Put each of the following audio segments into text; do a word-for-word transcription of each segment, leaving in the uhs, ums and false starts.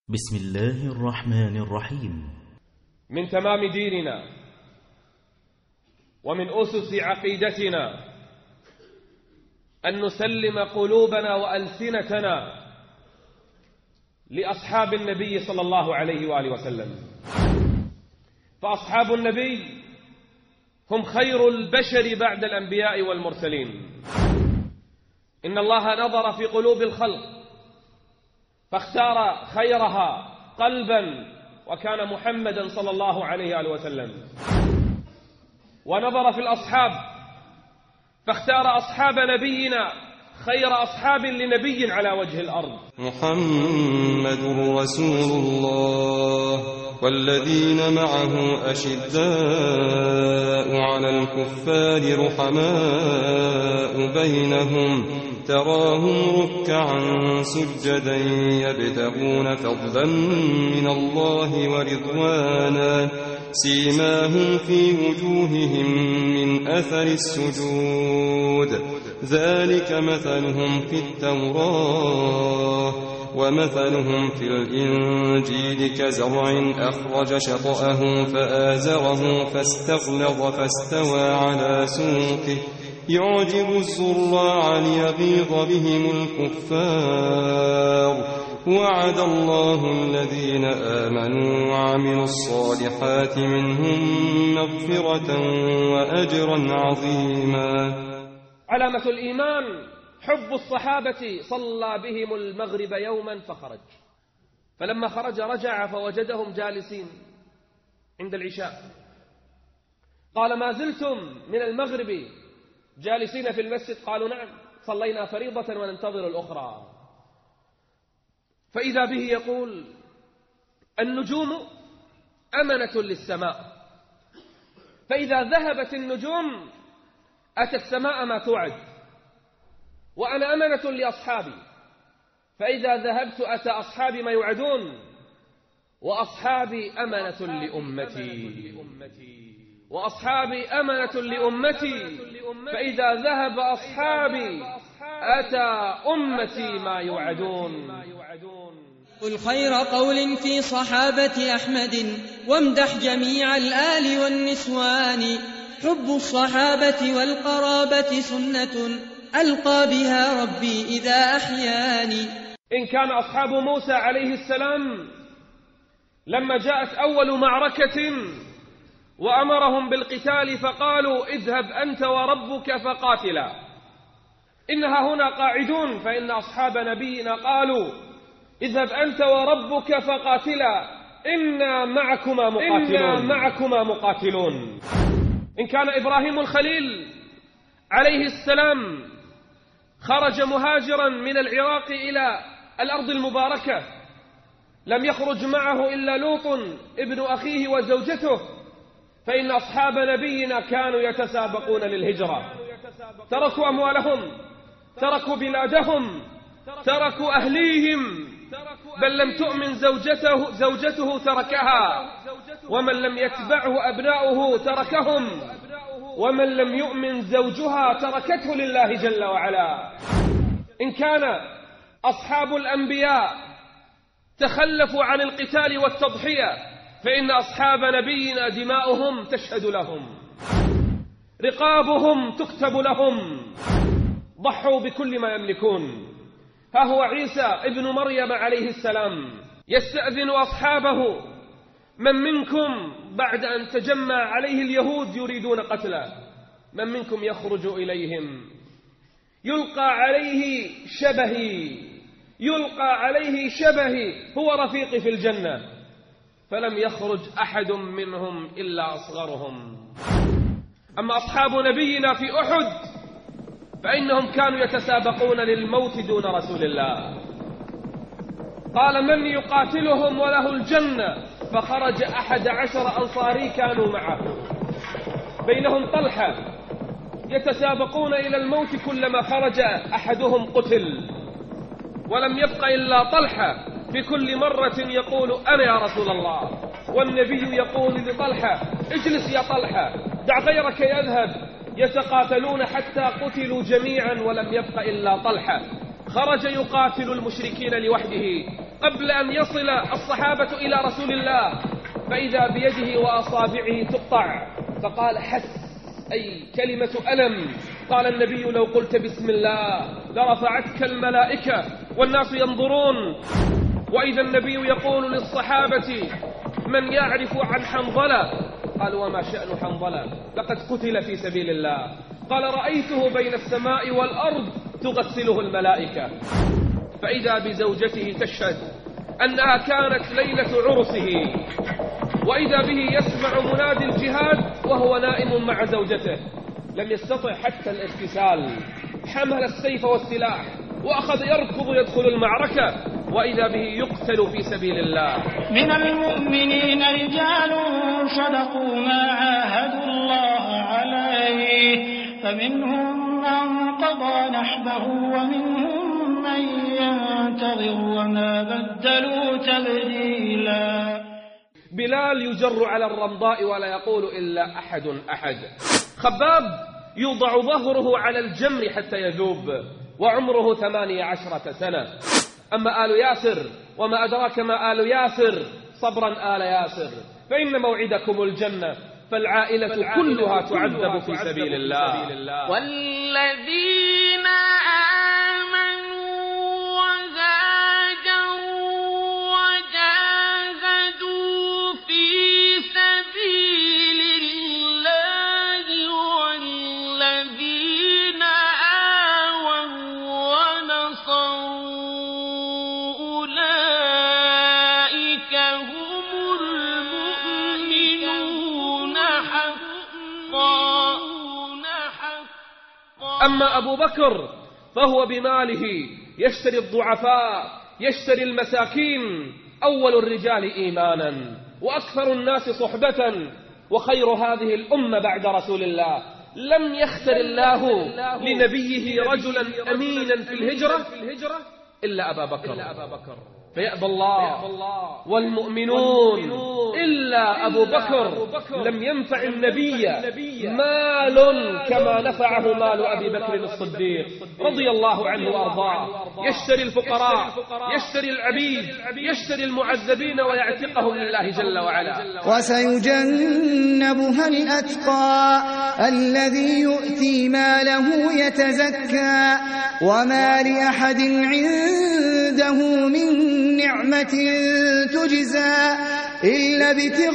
بسم الله الرحمن الرحيم. من تمام ديننا ومن أسس عقيدتنا أن نسلم قلوبنا وألسنتنا لأصحاب النبي صلى الله عليه وآله وسلم، فأصحاب النبي هم خير البشر بعد الأنبياء والمرسلين. إن الله نظر في قلوب الخلق فاختار خيرها قلبا، وكان محمدا صلى الله عليه وآله وسلم. ونظر في الأصحاب فاختار أصحاب نبينا خير أصحاب لنبي على وجه الأرض. محمد رسول الله والذين معه أشداء على الكفار رحماء بينهم تراهم ركعا سجدا يبتغون فضلا من الله ورضوانا سيماهم في وجوههم من أثر السجود ذلك مثلهم في التوراة ومثلهم في الإنجيل كزرع أخرج شطأه فآزره فاستغلظ فاستوى على سوقه يعجب الزراع ليغيظ بهم الكفار وعد الله الذين آمنوا وعملوا الصالحات منهم مغفرة وأجرا عظيما. علامة الإيمان حب الصحابة. صلى بهم المغرب يوما فخرج، فلما خرج رجع فوجدهم جالسين عند العشاء. قال: ما زلتم من المغرب جالسين في المسجد؟ قالوا: نعم، صلينا فريضة وننتظر الأخرى. فإذا به يقول: النجوم أمنة للسماء، فإذا ذهبت النجوم أتى السماء ما توعد، وأنا أمنة لأصحابي، فإذا ذهبت أتى أصحابي ما يوعدون، وأصحابي أمنة لأمتي وأصحابي أمنة لأمتي فإذا ذهب أصحابي أتى أمتي ما يوعدون. قل خير قول في صحابة أحمد وامدح جميع الآل والنسوان. حب الصحابة والقرابة سنة ألقى بها ربي إذا أحياني. إن كان أصحاب موسى عليه السلام لما جاءت أول معركة وأمرهم بالقتال فقالوا: اذهب أنت وربك فقاتلا، إنها هنا قاعدون، فإن أصحاب نبينا قالوا: اذهب أنت وربك فقاتلا إنا معكما مقاتلون, إنا معكما مقاتلون. إن كان إبراهيم الخليل عليه السلام خرج مهاجرا من العراق إلى الأرض المباركة، لم يخرج معه إلا لوط ابن أخيه وزوجته، فإن أصحاب نبينا كانوا يتسابقون للهجرة، تركوا أموالهم، تركوا بلادهم، تركوا أهليهم، بل لم تؤمن زوجته, زوجته تركها، ومن لم يتبعه أبناؤه تركهم، ومن لم يؤمن زوجها تركته لله جل وعلا. إن كان أصحاب الأنبياء تخلفوا عن القتال والتضحية، فإن أصحاب نبينا دماؤهم تشهد لهم، رقابهم تكتب لهم، ضحوا بكل ما يملكون. ها هو عيسى ابن مريم عليه السلام يستأذن أصحابه: من منكم بعد أن تجمع عليه اليهود يريدون قتله، من منكم يخرج إليهم يلقى عليه شبهي يلقى عليه شبهي هو رفيقي في الجنة، فلم يخرج أحد منهم إلا أصغرهم. أما أصحاب نبينا في أحد فإنهم كانوا يتسابقون للموت دون رسول الله. قال: من يقاتلهم وله الجنة؟ فخرج أحد عشر أنصاري كانوا معه، بينهم طلحة، يتسابقون إلى الموت، كلما خرج أحدهم قتل، ولم يبق إلا طلحة، في كل مرة يقول: أنا يا رسول الله، والنبي يقول لطلحة: اجلس يا طلحة، دع غيرك يذهب. يتقاتلون حتى قتلوا جميعا ولم يبق إلا طلحة، خرج يقاتل المشركين لوحده، قبل أن يصل الصحابة إلى رسول الله فإذا بيده وأصابعه تقطع، فقال حس، أي كلمة ألم. قال النبي لو قلت بسم الله لرفعتك الملائكة والناس ينظرون. وإذا النبي يقول للصحابة من يعرف عن حنظلة؟ قالوا وما شأن حنظلة؟ لقد قتل في سبيل الله. قال رأيته بين السماء والأرض تغسله الملائكة. فإذا بزوجته تشهد أنها كانت ليلة عرسه، وإذا به يسمع منادي الجهاد وهو نائم مع زوجته، لم يستطع حتى الاغتسال، حمل السيف والسلاح وأخذ يركض يدخل المعركة، وإذا به يقتل في سبيل الله. من المؤمنين رجال صدقوا ما عاهدوا الله عليه، فمنهم من قضى نحبه ومنهم من ينتظر وما بدلوا تبديلا. بلال يجر على الرمضاء ولا يقول إلا أحد أحد. خباب يوضع ظهره على الجمر حتى يذوب وعمره ثمانية عشرة سنة. أما آل ياسر وما أدراك ما آل ياسر، صبرا آل ياسر فإن موعدكم الجنة، فالعائلة كلها تعذب في سبيل الله. والذين آمنوا وهاجروا وجاهدوا في سبيل الله والذين آووا ونصروا أولئك هم المؤمنون حقا. أما أبو بكر فهو بماله يشتري الضعفاء، يشتري المساكين، أول الرجال إيمانا وأكثر الناس صحبة وخير هذه الأمة بعد رسول الله. لم يختر الله لنبيه رجلا أمينا في الهجرة إلا أبا بكر، فيأبى الله والمؤمنون إلا أبو بكر. لم ينفع النبي مال كما نفعه مال أبي بكر الصديق رضي الله عنه وأرضاه. يشتري الفقراء، يشتري العبيد، يشتري المعذبين ويعتقهم لله جل وعلا. وسيجنبها الأتقى الذي يؤتي ماله يتزكى وما لأحد عنده من نعمة تجزى إلا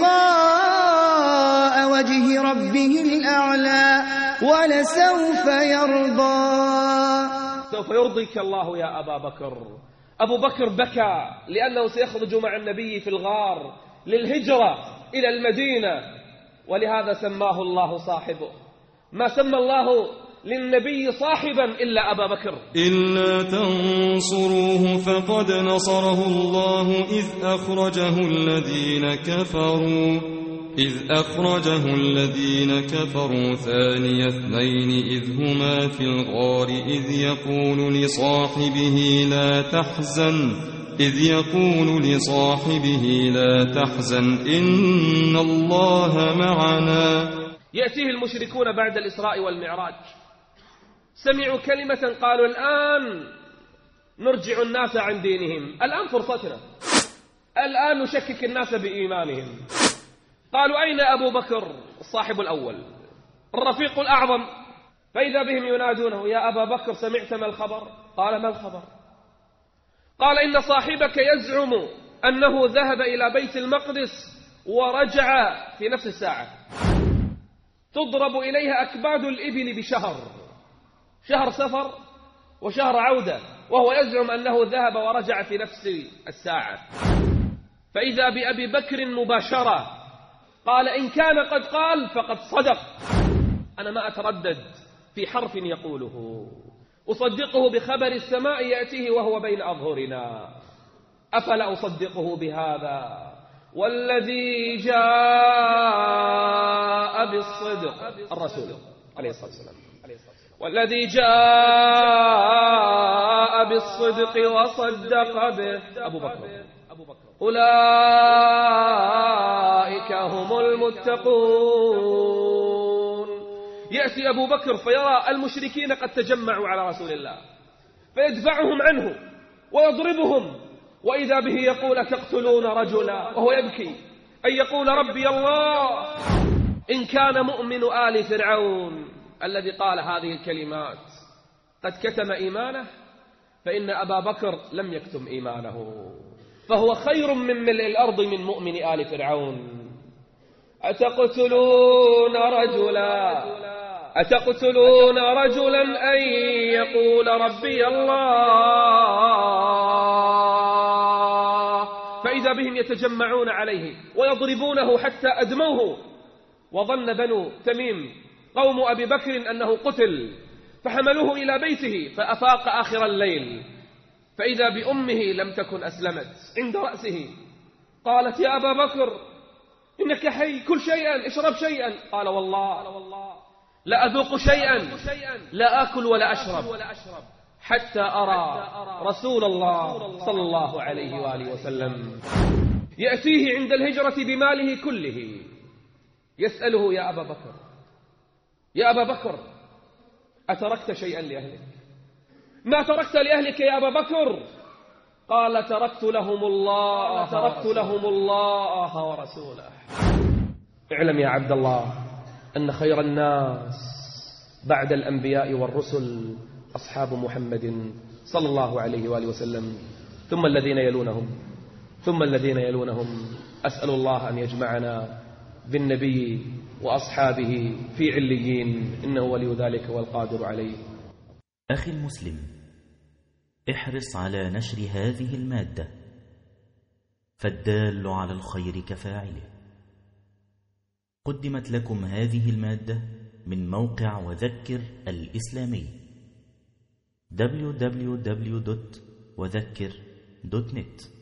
ابتغاء وجه ربه الأعلى ولسوف يرضى. سوف يرضيك الله يا أبا بكر. أبو بكر بكى لأنه سيخرج مع النبي في الغار للهجرة إلى المدينة، ولهذا سماه الله صاحبه. ما سمى الله للنبي صاحبا إلا أبا بكر. إلا تنصروه فقد نصره الله إذ أخرجه الذين كفروا إذ أخرجه الذين كفروا ثاني اثنين إذ هما في الغار إذ يقول لصاحبه لا تحزن إذ يقول لصاحبه لا تحزن إن الله معنا. يأتيه المشركون بعد الإسراء والمعراج، سمعوا كلمة قالوا الآن نرجع الناس عن دينهم، الآن فرصتنا، الآن نشكك الناس بإيمانهم. قالوا أين أبو بكر الصاحب الأول الرفيق الأعظم؟ فإذا بهم ينادونه يا أبا بكر سمعت ما الخبر؟ قال ما الخبر؟ قال إن صاحبك يزعم أنه ذهب إلى بيت المقدس ورجع في نفس الساعة، تضرب إليها أكباد الإبل بشهر، شهر سفر وشهر عودة، وهو يزعم أنه ذهب ورجع في نفس الساعة. فإذا بأبي بكر مباشرة قال إن كان قد قال فقد صدق، أنا ما أتردد في حرف يقوله، أصدقه بخبر السماء يأتيه وهو بين أظهرنا، أفلا أصدقه بهذا والذي جاء بالصدق الرسول عليه الصلاة والسلام، والذي جاء بالصدق وصدق به أبو بكر، أولئك هم المتقون. يأتي أبو بكر فيرى المشركين قد تجمعوا على رسول الله فيدفعهم عنه ويضربهم وإذا به يقول تقتلون رجلا وهو يبكي أن يقول ربي الله. إن كان مؤمن آل فرعون الذي قال هذه الكلمات قد كتم إيمانه، فإن أبا بكر لم يكتم إيمانه، فهو خير من ملء الأرض من مؤمن آل فرعون. أتقتلون رجلا أتقتلون رجلا أن يقول ربي الله، فإذا بهم يتجمعون عليه ويضربونه حتى أدموه، وظن بنو تميم قوم أبي بكر أنه قتل، فحملوه إلى بيته فأفاق آخر الليل، فإذا بأمه لم تكن أسلمت عند رأسه. قالت يا أبا بكر إنك حي، كل شيئا، اشرب شيئا. قال والله لا أذوق شيئا، لا آكل ولا أشرب حتى أرى رسول الله صلى الله عليه وآله وسلم يأتيه عند الهجرة بماله كله، يسأله يا أبا بكر يا أبا بكر أتركت شيئا لأهلك؟ ما تركت لأهلك يا أبا بكر؟ قال تركت لهم الله تركت لهم الله ورسوله. اعلم يا عبد الله أن خير الناس بعد الأنبياء والرسل أصحاب محمد صلى الله عليه وآله وسلم، ثم الذين يلونهم ثم الذين يلونهم. أسأل الله أن يجمعنا بالنبي وأصحابه في عليين، إنه ولي ذلك والقادر عليه. أخي المسلم، احرص على نشر هذه المادة، فالدال على الخير كفاعله. قدمت لكم هذه المادة من موقع وذكر الإسلامي دبليو دبليو دبليو دوت وذكر دوت نت.